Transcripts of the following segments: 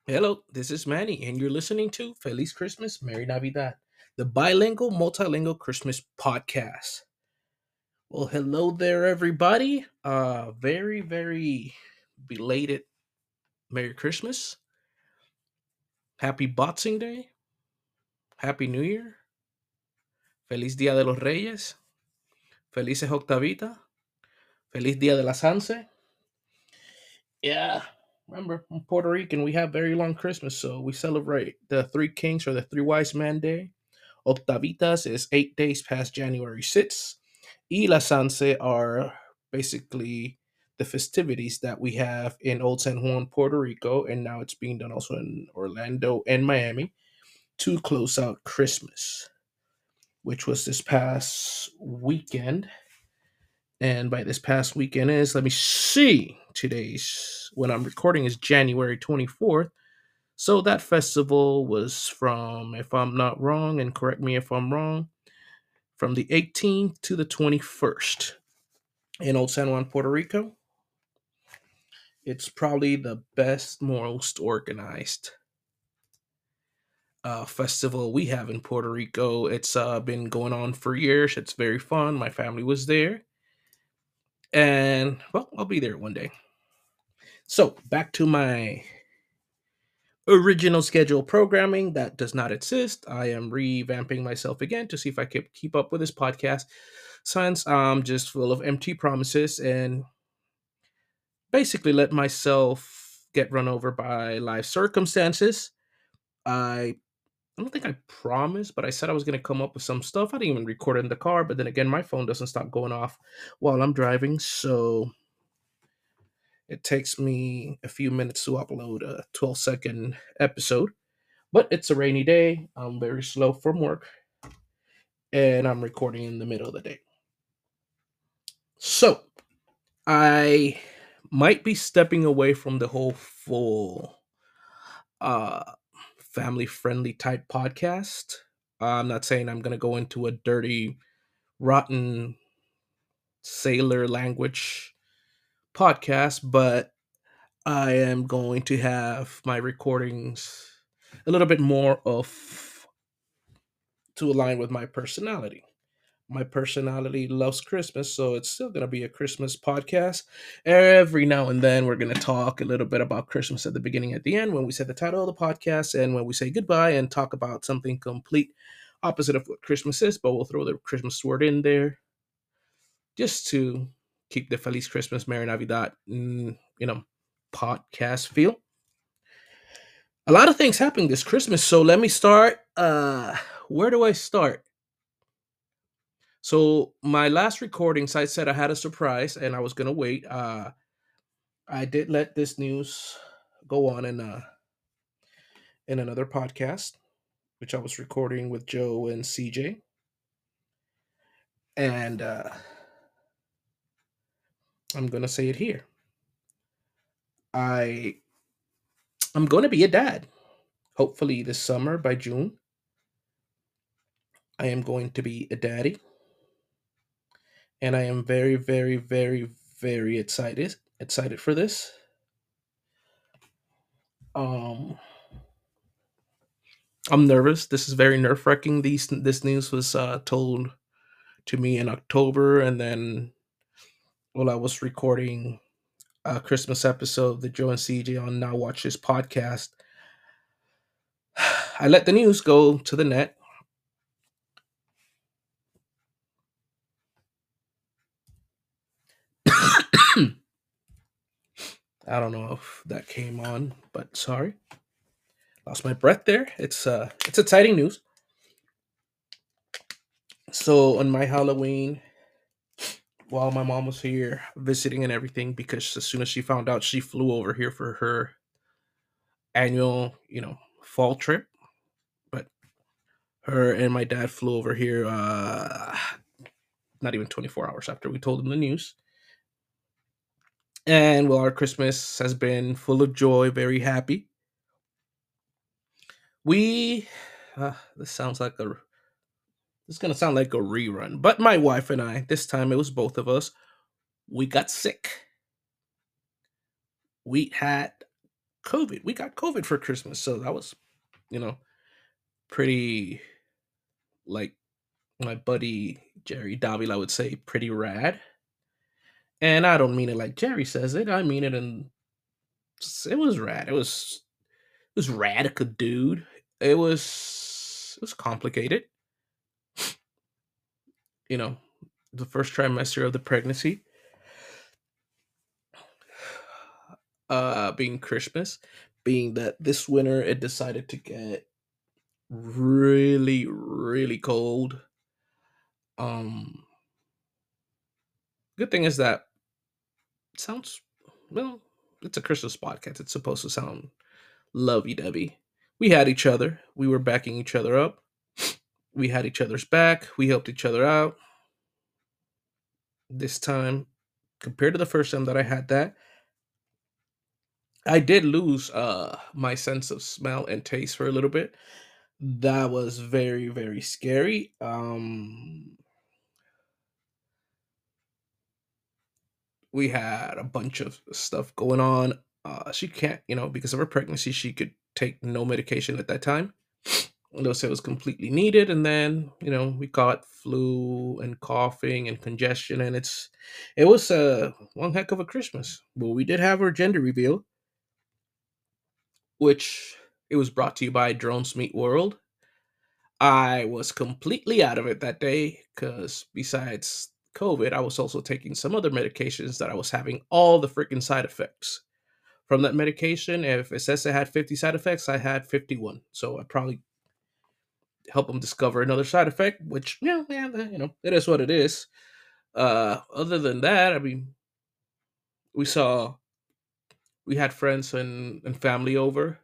Hello, this is Manny, and you're listening to Feliz Christmas, Merry Navidad, the bilingual, multilingual Christmas podcast. Well, hello there, everybody. Very belated Merry Christmas, Happy Boxing Day, Happy New Year, Feliz Dia de los Reyes, Felices Octavita, Feliz Dia de la Sanse. Yeah, remember, I'm Puerto Rican. We have very long Christmas, so we celebrate the Three Kings or the Three Wise Men Day. Octavitas is 8 days past January 6th. Y la Sanse are basically the festivities that we have in Old San Juan, Puerto Rico, and now it's being done also in Orlando and Miami to close out Christmas, which was this past weekend. And by this past weekend is, let me see, today's, when I'm recording is January 24th. So that festival was from, if I'm not wrong, and correct me if I'm wrong, from the 18th to the 21st in Old San Juan, Puerto Rico. It's probably the best, most organized festival we have in Puerto Rico. It's been going on for years. It's very fun. My family was there. And, well, I'll be there one day. So, back to my original schedule programming that does not exist. I am revamping myself again to see if I can keep up with this podcast since I'm just full of empty promises and basically let myself get run over by life circumstances. I I don't think I promised, but I said I was going to come up with some stuff. I didn't even record it in the car, but then again, my phone doesn't stop going off while I'm driving, so it takes me a few minutes to upload a 12-second episode. But it's a rainy day. I'm very slow from work, and I'm recording in the middle of the day. So I might be stepping away from the whole full uh family friendly type podcast. I'm not saying I'm gonna go into a dirty, rotten sailor language podcast, but I am going to have my recordings a little bit more of to align with my personality. My personality loves Christmas, so it's still going to be a Christmas podcast. Every now and then, we're going to talk a little bit about Christmas at the beginning, at the end, when we say the title of the podcast, and when we say goodbye, and talk about something complete opposite of what Christmas is. But we'll throw the Christmas word in there just to keep the Feliz Christmas, Merry Navidad, podcast feel. A lot of things happened this Christmas, so let me start. Where do I start? So my last recordings, I said I had a surprise and I was gonna wait. I did let this news go on in another podcast, which I was recording with Joe and CJ, and I'm gonna say it here. I I'm gonna be a dad. Hopefully this summer by June, I am going to be a daddy, and I am very excited for this. Um, I'm nervous. This is very nerve wracking. This news was told to me in October, and then while I was recording a Christmas episode of the Joe and CJ on Now Watch This podcast, I let the news go to the net. I don't know if that came on, but sorry, lost my breath there. It's exciting news. So on my Halloween, while my mom was here visiting and everything, because as soon as she found out, she flew over here for her annual, fall trip. But her and my dad flew over here not even 24 hours after we told them the news. And well, our Christmas has been full of joy, very happy. We, this sounds like a, this is going to sound like a rerun, but my wife and I, this time it was both of us, we got sick. We had COVID. We got COVID for Christmas, so that was, you know, pretty, like my buddy Jerry Davila would say, pretty rad. And I don't mean it like Jerry says it. I mean it in it was rad. It was radical, dude. It was complicated. You know, the first trimester of the pregnancy, being Christmas, being that this winter it decided to get really, really cold. Um, Good thing is that it sounds well. It's a Christmas podcast. It's supposed to sound lovey dovey. We had each other. We were backing each other up. We had each other's back. We helped each other out. This time, compared to the first time that I had that, I did lose my sense of smell and taste for a little bit. That was very, very scary. We had a bunch of stuff going on. She can't, because of her pregnancy, she could take no medication at that time. They'll say it was completely needed, and then we caught flu and coughing and congestion, and it was one heck of a Christmas. Well, we did have our gender reveal, which it was brought to you by Drones Meet World. I was completely out of it that day because besides COVID, I was also taking some other medications that I was having all the freaking side effects from that medication. If it says it had 50 side effects, I had 51. So I probably help them discover another side effect, which it is what it is. Other than that, I mean, we saw we had friends and family over.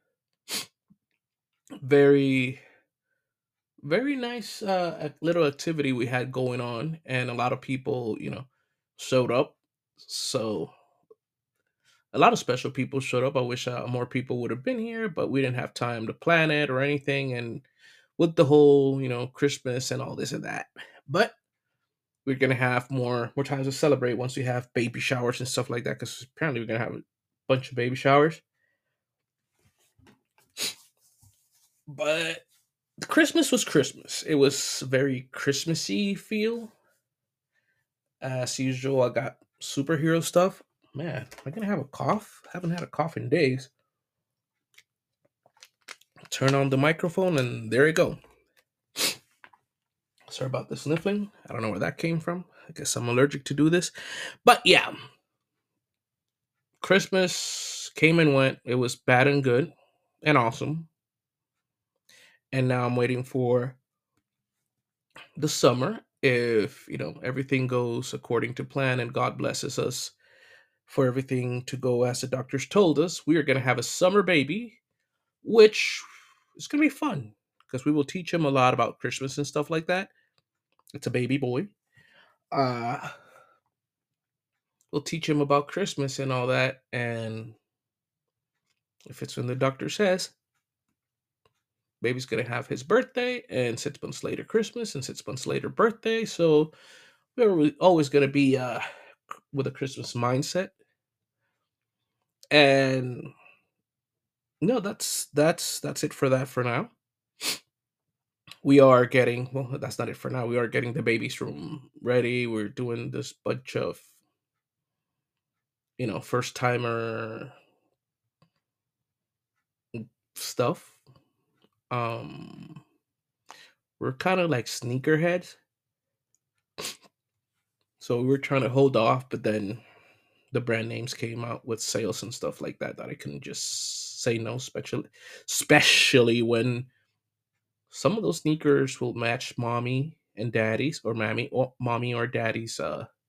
Very, very nice little activity we had going on, and a lot of people showed up. So a lot of special people showed up. I wish more people would have been here, but we didn't have time to plan it or anything, and with the whole Christmas and all this and that. But we're gonna have more times to celebrate once we have baby showers and stuff like that, because apparently we're gonna have a bunch of baby showers. But Christmas was Christmas. It was very Christmassy feel. As usual, I got superhero stuff. Man, am I gonna have a cough? Haven't had a cough in days. Turn on the microphone and there you go. Sorry about the sniffling. I don't know where that came from. I guess I'm allergic to do this. But yeah, Christmas came and went. It was bad and good and awesome. And now I'm waiting for the summer. If everything goes according to plan and God blesses us for everything to go as the doctors told us, we are going to have a summer baby, which is going to be fun because we will teach him a lot about Christmas and stuff like that. It's a baby boy. Uh, we'll teach him about Christmas and all that. And if it's when the doctor says, baby's going to have his birthday, and 6 months later, Christmas, and 6 months later, birthday. So we're always going to be with a Christmas mindset. And no, that's it for that for now. We are getting well. That's not it for now. We are getting the baby's room ready. We're doing this bunch of first timer stuff. Um, we're kind of like sneakerheads, so we were trying to hold off, but then the brand names came out with sales and stuff like that I couldn't just say no. Especially when some of those sneakers will match mommy and daddy's, or mommy or daddy's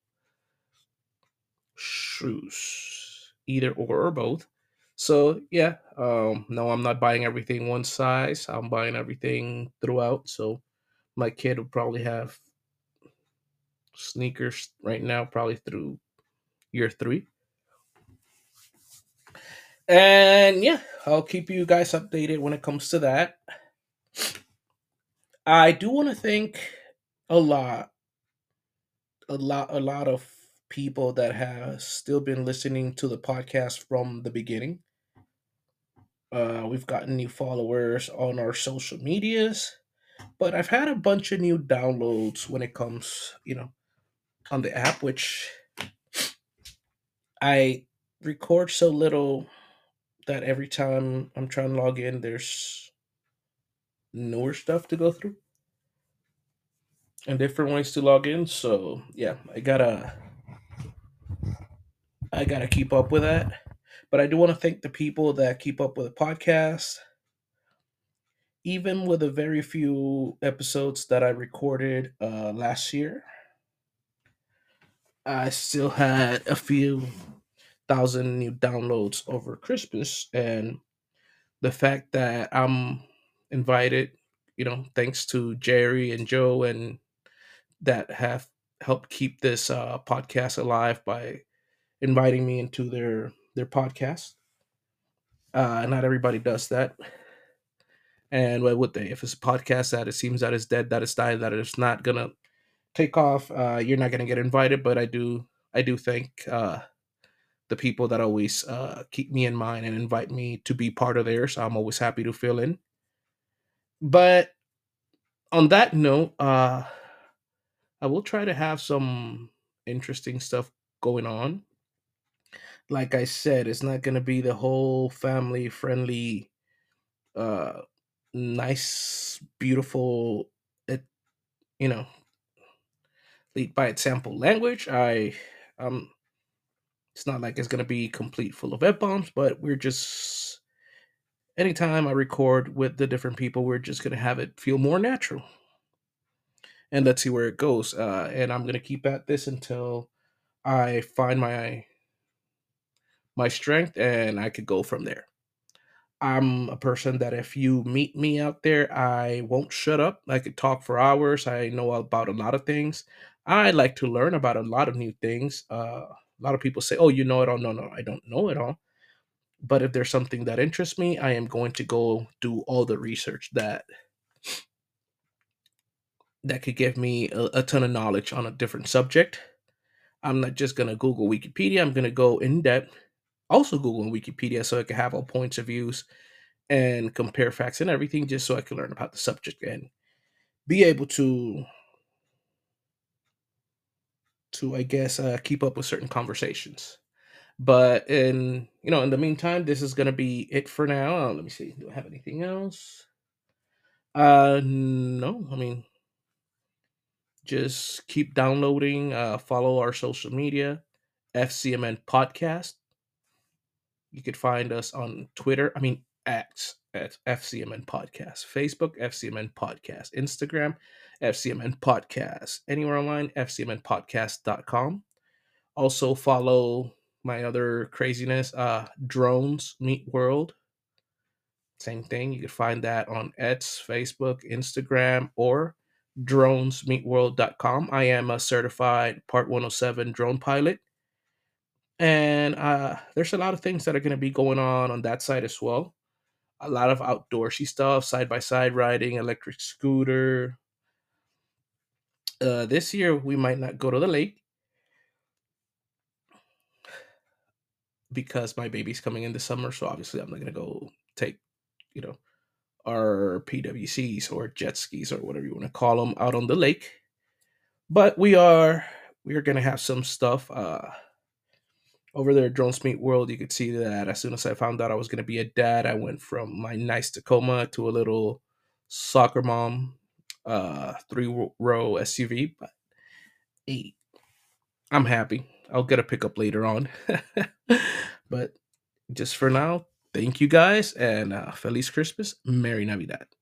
shoes, either or both. So yeah, no, I'm not buying everything one size. I'm buying everything throughout. So my kid will probably have sneakers right now, probably through year three. And yeah, I'll keep you guys updated when it comes to that. I do want to thank a lot, a lot of people that have still been listening to the podcast from the beginning. We've gotten new followers on our social medias, but I've had a bunch of new downloads when it comes, on the app, which I record so little that every time I'm trying to log in, there's newer stuff to go through and different ways to log in. So yeah, I gotta keep up with that. But I do want to thank the people that keep up with the podcast. Even with the very few episodes that I recorded last year, I still had a few thousand new downloads over Christmas. And the fact that I'm invited, thanks to Jerry and Joe, and that have helped keep this podcast alive by inviting me into their podcast. Not everybody does that. And why would they? If it's a podcast that it seems that it's dead, that it's dying, that it's not gonna take off, you're not gonna get invited. But I do thank the people that always keep me in mind and invite me to be part of theirs. I'm always happy to fill in. But on that note, I will try to have some interesting stuff going on. Like I said, it's not gonna be the whole family friendly, uh, nice, beautiful, it, you know, lead by example language. Um, it's not like it's gonna be complete full of f bombs, but we're just anytime I record with the different people, we're just gonna have it feel more natural, and let's see where it goes. And I'm gonna keep at this until I find my strength, and I could go from there. I'm a person that if you meet me out there, I won't shut up. I could talk for hours. I know about a lot of things. I like to learn about a lot of new things. A lot of people say, "Oh, you know it all." No, no, I don't know it all. But if there's something that interests me, I am going to go do all the research that could give me a ton of knowledge on a different subject. I'm not just gonna Google Wikipedia. I'm gonna go in depth. Also, Google and Wikipedia so I can have all points of views and compare facts and everything, just so I can learn about the subject and be able to I guess keep up with certain conversations. But in the meantime, this is gonna be it for now. Let me see. Do I have anything else? No. I mean, just keep downloading. Follow our social media, FCMN Podcast. You could find us on Twitter. I mean, X at FCMN Podcast, Facebook FCMN Podcast, Instagram FCMN Podcast, anywhere online FCMNpodcast.com. Also follow my other craziness, Drones Meet World. Same thing. You can find that on X, Facebook, Instagram, or dronesmeetworld.com. I am a certified Part 107 drone pilot. And there's a lot of things that are going to be going on that side as well. A lot of outdoorsy stuff, side by side riding, electric scooter. This year we might not go to the lake because my baby's coming in the summer. So obviously I'm not going to go take, you know, our PWCs or jet skis or whatever you want to call them out on the lake. But we are going to have some stuff. Over there at Drones Meet World, you could see that as soon as I found out I was going to be a dad, I went from my nice Tacoma to a little soccer mom, three-row SUV. But hey, I'm happy. I'll get a pickup later on. But just for now, thank you guys, and Feliz Christmas, Merry Navidad.